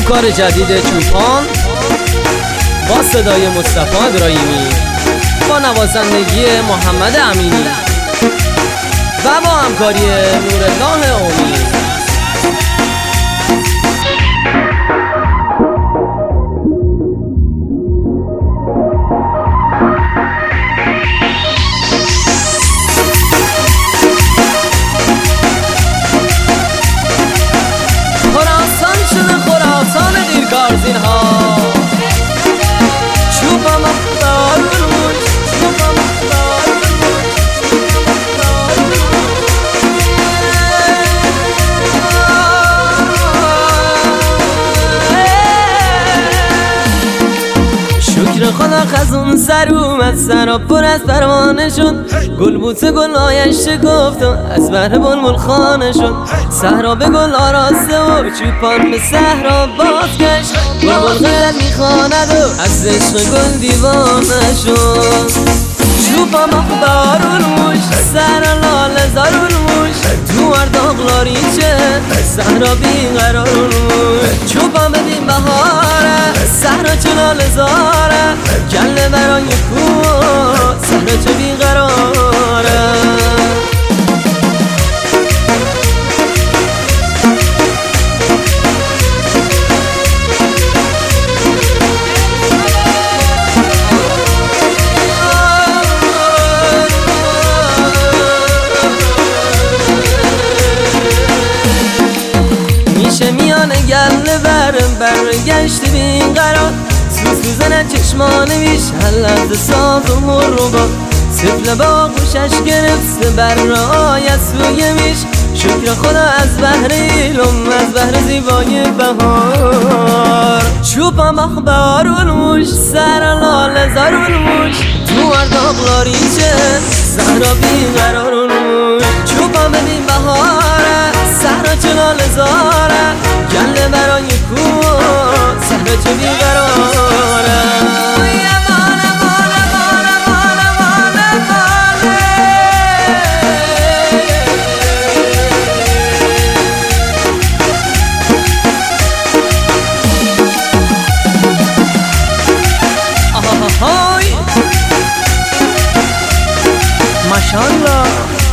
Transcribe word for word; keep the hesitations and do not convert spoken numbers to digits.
کار جدید چوپان با صدای مصطفی ابراهیمی با نوازندگی محمد امینی و با همکاری نورالله امید. خراسان شده خراسان دیرکارزین ها، چوبا مختار روش، چوبا مختار شکر خدا خزون سر اومد، سرا پر از پروانه شد، گل بوته گلایش شکفت و از بهر بلبل خانه شد. صحرا به گل آراسته و چوپان به صحرا بازگشت، بلبل غیرت میخواند و از عشق گل دیوانه شد. چوبا مخبار روش، سر لاله زار روش، تو ارداغلاری چه صحرا بیقرار روش. چوبا بدین بهاره، صحرا چه لاله زاره، گله برای کوه صحرا چه بیقراره. میشه میانه گله برم برگشت بین قرار، سوز میزنه چشمانه میش هر لحظه ساز و مر رو با سفل با خوشش گرفت بر رعایت سوی میش. شکر خدا از بحر ایلم، از بحر زیبای بهار. چوبا مخبار روش، سر لاله زار روش، تو ارداغلاری چه صحرا بیقرار روش. چوبا بدین بهاره، صحرا چه لاله زاره، گله برای کوه صحرا چه بیقراره. ماشاءالله